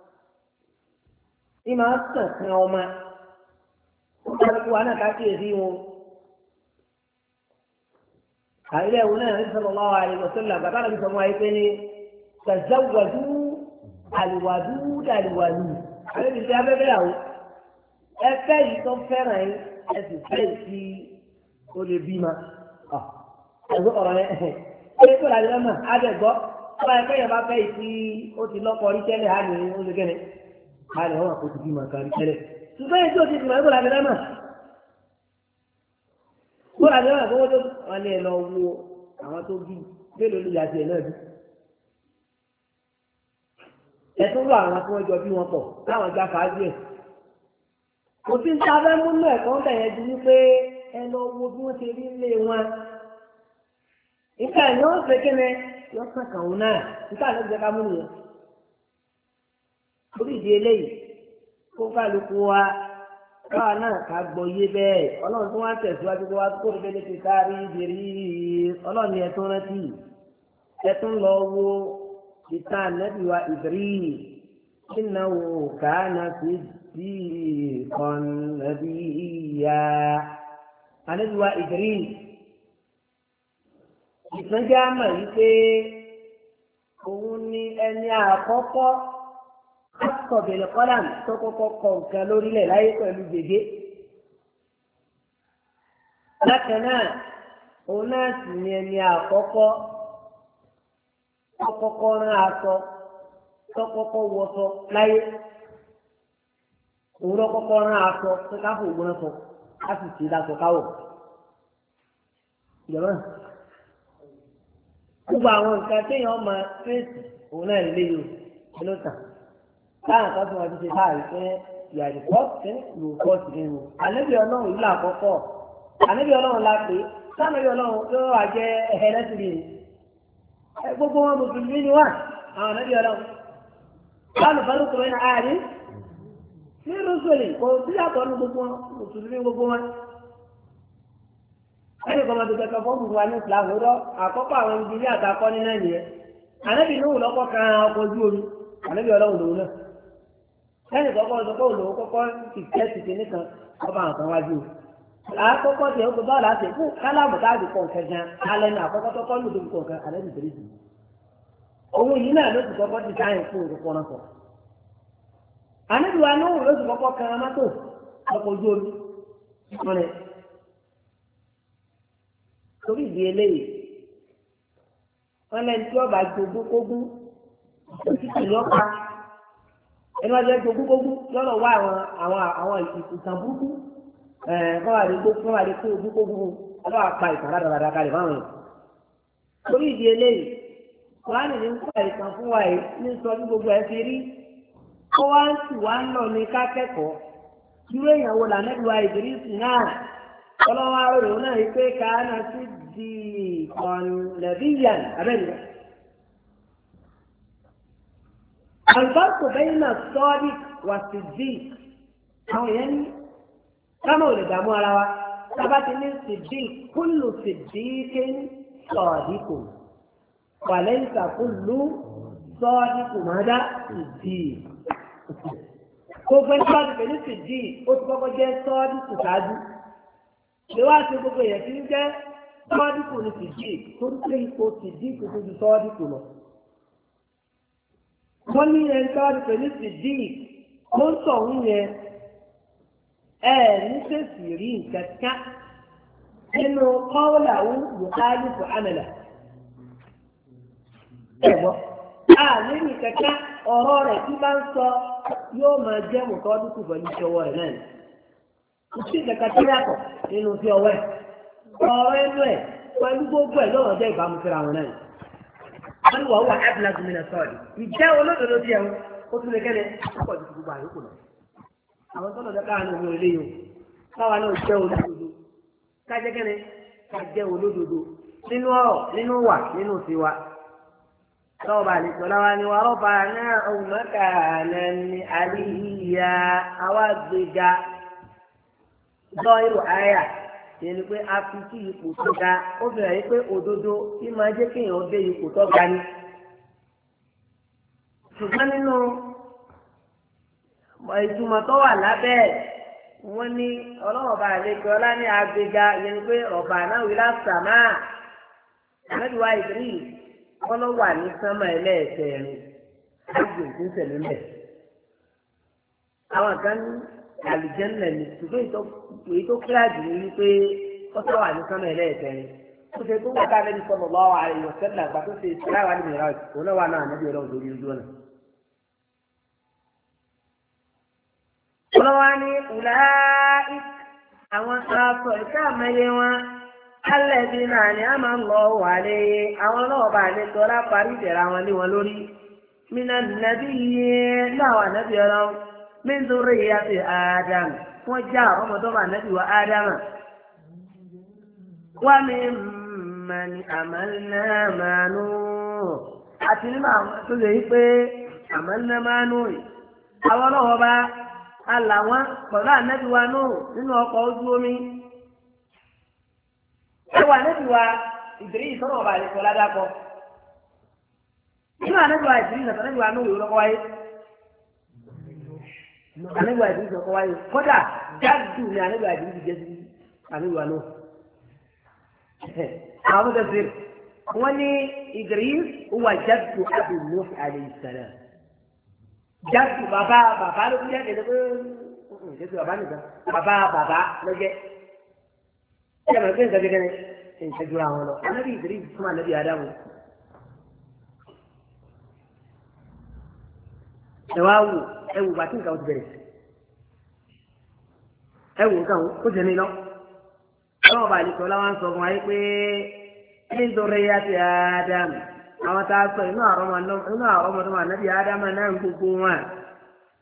tí máa ń sàn ká ọmọ ó dára kí wà náà ká kíyèsí wọn. àìlẹ̀ ìwọ náà ní sallallahu alaihi wasallam bàbá náà bí sọ fún wa pé ní tazawwadu alwadud alwalud àbẹ́ mi ti abẹ́bẹ́ yàwó ẹ fẹ́ yìí tó fẹ́ràn yín ẹ sì fẹ́ yìí tí ó lè bí ma ẹ̀gbọ́n ọ̀rọ̀ yẹn ṣé kó làdí lọ́mọ àdẹ̀gbọ́ ọba ẹgbẹ́ yẹn bá fẹ́ yìí tí ó ti lọ́kọ rí tẹ́lẹ̀ á ní ó lè gẹ́lẹ́ á lè wọ́n àkóso bí ma kan rí tẹ́lẹ̀ ṣùgbọ́n yìí tí ó ti tìmọ̀ ẹ̀gbọ́n làdí lọ́mọ kó làdí lọ́mọ kó tó wọn lè lọ wo àwọn tó bí mélòó lè yàtì ẹ̀ náà bí ẹ tún lọ àwọn tí wọ́n jọ bí wọn pọ̀ láwọn já fàájì ẹ̀ kò sí ní abẹ́ múnú ẹ̀kọ́ ń bẹ̀yẹn ju wípé ẹ lọ wo bí wọ́n ṣe rí ilé wọn. Ìka ẹ̀ yóò ṣe kéne yóò sàn kàn wọn náà níta ló jẹ́ ká mú nìyẹn. Orí ìdí eléyìí kó kálukú wa káwa náà ká gbọ́ yé bẹ́ẹ̀ ọlọ́run tó wá tẹ̀síwájú kó wá kó lóde ti sáré ìdérí ọlọ́run ni ẹ tún rántí ẹ tún lọ wo ìta ànábì wa Idris innahu kana siddiqan nabiyya. Ànábì wa Idris ìtànjá mọ̀ wípé òun ni ẹni àkọ́kọ́ akọ̀bẹ̀lẹ̀ kọ́là tó kọ́kọ́ kọ nǹkan lórílẹ̀ láyé pẹ̀lú gègé. Bákan náà òun náà sì ni ẹni àkọ́kọ́ tó kọ́kọ́ rán aṣọ tó kọ́kọ́ wọṣọ láyé. Òun ló kọ́kọ́ rán aṣọ tó káfò gbọ́n sọ á sì ṣe dáṣọ káwọ̀. Ìjọba gbogbo àwọn nǹkan téèyàn máa fèsì òun náà lè yò ló tàn táwọn kan fún wọn ti ṣe báyìí pé yàrá kọ́ọ̀tì ló kọ́ọ̀tì nínú ànábì ọlọ́run yìí làkọ́kọ́ ànábì ọlọ́run la pé sáànábì ọlọ́run tó wà jẹ́ ẹ̀hẹ́rẹ́sìrì gbogbo wọn mùsùlùmí ni wà àwọn ànábì ọlọ́run báwo bá lóko rẹ̀ náà àárín ní rúṣọlì kò sí àtọ̀ ní gbogbo wọn mùsùlùmí gbogbo wọn. ẹnì kan máa dùgbẹ́ kan fún gbogbo wa ní ìsìlámù rọ àkọ́kọ́ àwọn ibi ní àtàkọ́ ní náà nìyẹn ànábì Nuhu lọ́kọ́ kan ọkọ̀ ojú omi ànábì ọlọ́run lòun náà ẹnì kọ́kọ́ sọ pé òun kọ́kọ́ ti tẹ́ ti ti nìkan ọba nǹkan wájú àkọ́kọ́ tiẹ̀ ó gbọ́ báwo láti fún kálámù káàdì kọ̀ nǹkan gan alẹ́ ní àkọ́kọ́ tó kọ́ lòdì kọ̀ nǹkan ànábì tẹ̀lé jù òun yìí náà ló ti kọ́kọ́ ti sáyẹn fún òkú ọ̀nà sọ ànábì wa Nuhu ló ti kọ́kọ́ kan mọ́tò ọkọ̀ ojú omi ọ̀rẹ́ torí ìdí eléyìí wọn lẹ́nu tí ọba jogún kógún òtítì lọ́pa ẹni wọn jẹ́ jogún kógún lọ́nà wá àwọn àwọn àwọn ìtàn burúkú ẹ̀ kọ́ wà lè gbó kọ́ wà lè kó ogún kógún ọlọ́wà pa ìtàn rádaràdà kalẹ̀ fáwọn yẹn torí ìdí eléyìí wọn á nìyí ń kọ́ ìtàn fún wa yìí ní sọ bí gbogbo ẹ fi rí kó wá ń sì wá ń lọ ní kákẹ́kọ̀ọ́ dúró ìyàwó làmẹ́lùwà Ìdírísì náà ọlọ́wọ́ arọ́rọ̀ náà yìí pé káánà sí di ọ̀nlẹ̀bíyàn abẹ́rẹ́. àlùbáṣọ bẹ́yìn náà sọ́ọ́dí wà sí dì àwọn èèyàn ní kámọ̀ ò lè dààmú ara wa sábà ti ní sí dì kúlù sí dì ké sọ́ọ́dí kù wà lẹ́yìn sàkúlù sọ́ọ́dí kù máa dá sí dì. gbogbo ẹni bá ti pè ní sí dì ó ti kọ́kọ́ jẹ́ sọ́ọ́dí kù ṣáájú. Ṣé wá ṣe gbogbo èèyàn tí ń jẹ́ sọ́ọ́dìkù ní tìjí tó ń pè ipò tìjí kò tó ju sọ́ọ́dìkù lọ. Wọ́n ní ẹni sọ́ọ́dìkù ní tìjí ó ń sọ òun yẹn ẹ ní sèṣì rí nǹkan ká nínú kọ́ọ̀làwù bùkárí fún àmàlà. Ẹ̀gbọ́n, a ní nǹkan ká ọ̀rọ̀ rẹ̀ tí bá ń sọ yóò máa jẹ́ mùsọ́ọ́dìkù pẹ̀lú ìṣọwọ́ rẹ̀ náà. Òsì kẹ̀kẹ́ tó yàtọ̀ nínú sí ọwọ́ ẹ̀. Ọ̀rọ̀ ẹnu ẹ̀ pẹ̀lú gbogbo ẹ̀ lọ́rọ̀ jẹ́ ìbámu síra wọn náà. Wọ́n ní wà wà ẹ́bùlágùn mi náà sọ̀rọ̀. Ìjẹ́ olódodo bí ẹ̀hún ó tún lè kẹ́lẹ̀ púpọ̀ ju gbogbo àyókù lọ. Àwọn tọ́lọ̀ jẹ́ káwọn ọmọ ilé yìí o. Káwa náà jẹ́ olódodo. Kájẹ́ kẹ́lẹ̀ ká jẹ́ olódodo. Nínú ọ̀rọ̀, nínú wà, nínú tiwa. Lọ́ọ̀bà àlejòlá wa ni wà rọ́bà náà òun mọ́kà náà ní àríyá àwa gbéga. Lọ́ọ̀rù àyà yẹn ni pé a fi sí ipò tó ga ó bẹ̀rẹ̀ yìí pé òdodo tí máa jẹ́ kéèyàn dé ipò tó ga ni. Ṣùgbọ́n nínú ìtumọ̀ tó wà lábẹ́ ẹ̀ wọ́n ní ọlọ́mọba àlejò ọlá ní agbèga yẹn ni pé ọ̀bà náà wí lásàmà àmẹ́bíwá ìdírí wọ́n ló wà ní sánmà ẹlẹ́ẹ̀kẹrin láti òkú tẹ̀lé mẹ́. Àwọn kan ní àlùjẹ́nà ní ṣùgbọ́n èyí tó kíláàdì ní wípé ó sọ wà ní sánmà ẹlẹ́ẹ̀kẹrin. Ó ṣe tó wọ́n ká lẹ́ni sọ́mọ̀ lọ́wọ́ àrẹ ìwọ̀sẹ́lẹ̀ àgbà tó ṣe ìṣẹ́láwà ní mìíràn òun náà wà náà ànábì ọlọ́run lórí ojú ọ̀nà. Ọlọ́wà ní ùláì àwọn aṣọ ìka àmẹ́yẹ wọn alẹ́bí náà ni a máa ń lọ wà lé àwọn náà bá lè tọ́lá parí ìdẹ̀ra wọn lé wọn lórí. Mina nàbí yẹn láwọn ànábì ọlọ́run mí ń torí ìyá ti Ádámù wọ́n já ọmọdọ́mọ ànábì wa Ádámù. Wá mi mà ní àmàlẹ́ máa nù àti nínú àwọn tó lè yí pé àmàlẹ́ máa nù àwọn náà bá àlà wọn pẹ̀lú ànábì wa náà nínú ọkọ̀ ojú omi. Ẹ wà ànábì wa ìdírí ìsọ́nà ọba àlejò ládàkọ. Nínú ànábì wa ìdírí ìsọ́nà ànábì wa náà yóò lọ́kọ́ wáyé. Ànábì wa ìdírí ìsọ́kọ́ wáyé. Kódà jáde ní ànábì wa ìdírí ìjẹ́ sí ànábì wa náà. Àwọn tó ṣe wọ́n ní ìdírí wà jáde àbí Nuh alayhi salam. Jáde bàbá bàbá ló fi jáde lọ́wọ́ jésù bàbá nìkan bàbá bàbá lọ́jẹ́ ṣé àmọ́ ìpín nǹkan gẹ́gẹ́ ní ìṣẹ́jú àwọn lọ anábì ìdírí fún anábì Ádámù. ẹ wá wò ẹ wò bàtí nǹkan ó ti bẹ̀rẹ̀ ẹ wò nǹkan ó jẹ ní lọ. ọlọ́wọ́ bá àlejò ọlá wa ń sọ fún wa yìí pé nítorí ya ti Ádámù àwọn tá a sọ inú àrọ́mọdọ́mọ ànábì Ádámù náà ń gbogbo wọn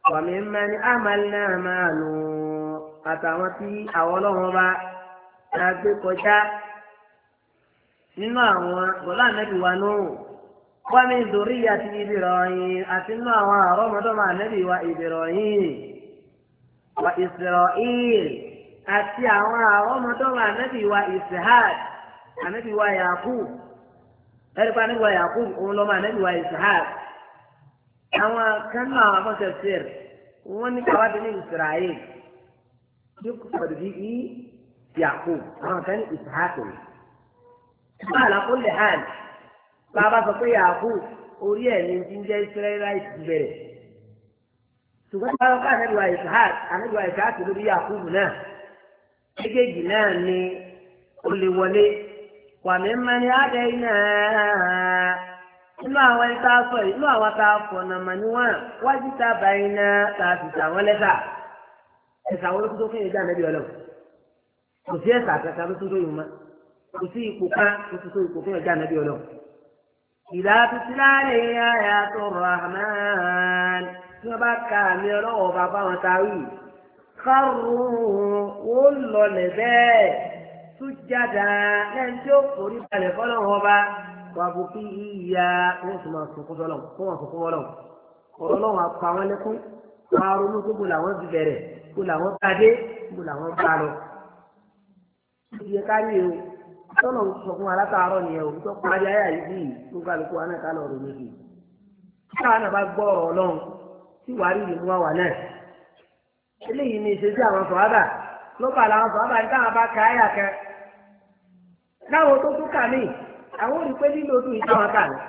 wàmí mẹ́ni àmàlẹ́ náà máa lò àtàwọn tí àwọn ọlọ́run bá ta gbé kọjá nínú àwọn bọ́lá ànábì wa náà wọ́n mi dòrí àti Ibrahim àti nínú àwọn àrọ́mọdọ́mọ ànábì wa Ibrahim wa Israel àti àwọn àrọ́mọdọ́mọ ànábì wa Ishaq ànábì wa Yakub ẹ̀rípa ànábì wa Yakub òun lọ́mọ ànábì wa Ishaq àwọn kan náà àwọn afọ́sẹ̀sẹ̀ wọ́n ní káwádìí ní Israel yóò kó pẹ̀lú bí i Yakub àwọn kan ní Ishaq báàlà kó lè hàn bàbá sọ pé Yakub orí ẹ̀ ní ti ń jẹ́ Israelite bẹ̀rẹ̀ ṣùgbọ́n báwọn ká ànábì wa Ishaq ànábì wa Ishaq lórí Yakub náà méjèèjì náà ni ó lè wọlé wà mí máa ní adé náà inú àwọn ẹni tá a sọ yìí inú àwọn tá a fọ nàmà níwọ̀n wájú tá a bá yín náà tá a sì tà wọ́n lẹ́sà ẹ̀sà àwọn olókùn tó kéde dá ànábì ọlọ́run kò sí ẹ̀sà kankan ló tún tó yìí mọ́ kò sí ipò kan tó tún tó ipò fún ẹ̀dá ànábì ọlọ́run. ìdá tuntun láàrin àyà tó rahman tí wọ́n bá ka àmì ọlọ́wọ́ bàbá wọn táwí kárùn-ún ó lọlẹ̀ bẹ́ẹ̀ sùjádà lẹ́yìn tí ó forí balẹ̀ fọlọ́wọ́ bá wà bó kí ìyá wọ́n sì máa sunkún fọlọ́ fún wọn sunkún fọlọ́ ọ̀rọ̀ lọ́wọ́ apá wọn lẹ́kún wọn ronú tó bó làwọn ti bẹ̀rẹ̀ bó làwọn bá dé bó làwọn bá lọ. ìyẹ kárí o tọ́nà sọ fún alátàárọ̀ nìyẹn o tó parí ayé àyè bíi tó kálukú wa náà ká lọ́ọ́ ronú sí i. káwọn náà bá gbọ́ ọ̀rọ̀ ọlọ́run tí wàá rí ìlú wa wà náà. eléyìí ni ìṣesí àwọn sọ̀hábà ló bá làwọn sọ̀hábà ní káwọn bá ka ayà kan. káwọn tó tún kà mí àwọn ò rí pé lílo tún ìtàwọn kà ní.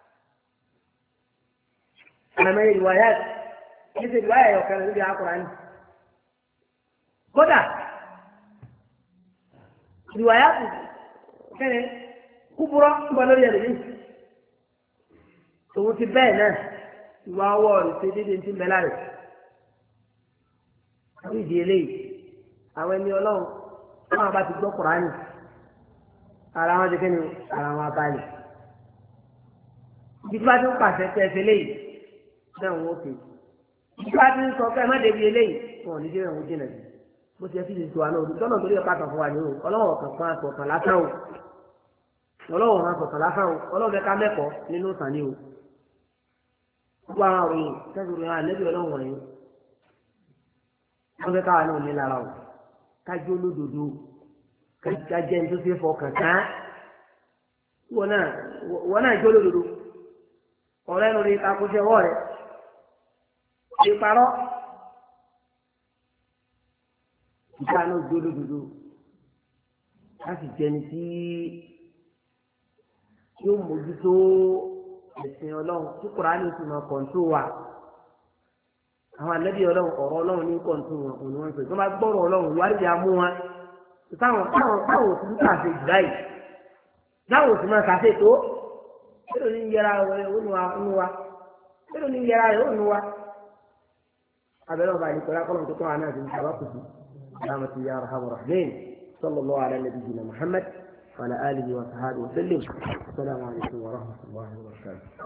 àmọ́ ìwàyà ní ṣe ìwàyà ẹ̀yọ̀kan níbi Al-Kùránì. kódà ìwàyà kù kẹ́ni kúburọ́ ń bọ̀ lórí ẹ̀rọ yìí tòun ti bẹ́ẹ̀ náà ìwà ọwọ́ rẹ̀ ṣe déédéé ti mẹ́lá rẹ̀ ní ìdí eléyìí àwọn ẹni ọlọ́run wọn bá ti gbọ́ Kùránì ara wọn ti kẹ́ni ara wọn abalẹ̀ ibi tí wọ́n ti ń pàṣẹ pé ẹsẹ̀ eléyìí náà wọ́n ti ibi tí wọ́n ti ń sọ pé ẹ má débi eléyìí wọn ò ní dé ẹ̀wọ̀n jìnnà sí bó ti ẹ fi lè tó àná òdu tọ́nà torí ẹ̀ka kan fún wa ní o ọlọ́wọ́ kan fún aṣọ kan lásán o ọlọ́wọ́ kan sọ̀tàn lásán o ọlọ́wọ́ fẹ́ ká mẹ́kọ̀ọ́ nínú ìtàn ni o gbogbo àwọn òròyìn sẹ́gun rẹ̀ hàn lẹ́bi ọlọ́wọ́ wọ̀nyí wọ́n fẹ́ káwa náà ní lára o kájú olódodo kájẹ́ ní tó ṣe fọkàn kán wọ́n náà wọ́n náà jó olódodo ọ̀rẹ́ nu rí kakóṣe ọwọ́ rẹ̀ ṣe parọ́ ìta náà jó olódodo láti jẹni tí yóò mójútó ẹ̀sìn ọlọ́run tí Kùránì sì máa kọ̀ǹtó wa àwọn ànábì ọlọ́run ọ̀rọ̀ ọlọ́run ní kọ̀ǹtó wọn òun ni wọ́n ń pè tó máa gbọ́rọ̀ ọlọ́run wárí amú wọn táwọn táwọn táwọn òsì ń kàṣe jù láì táwọn òsì máa kàṣe tó kéde ní yẹra rẹ̀ ó nu wa ó nu wa kéde ní yẹra rẹ̀ ó nu wa abẹ́rẹ́ ọba àdìpọ̀lá kọ́lọ̀ tó tọ́ àná àti ìṣàbá kùtù rahmatu ya rahman rahman sallallahu ala nabiyyina Muhammad وعلى آله وصحبه وسلم السلام عليكم ورحمة الله وبركاته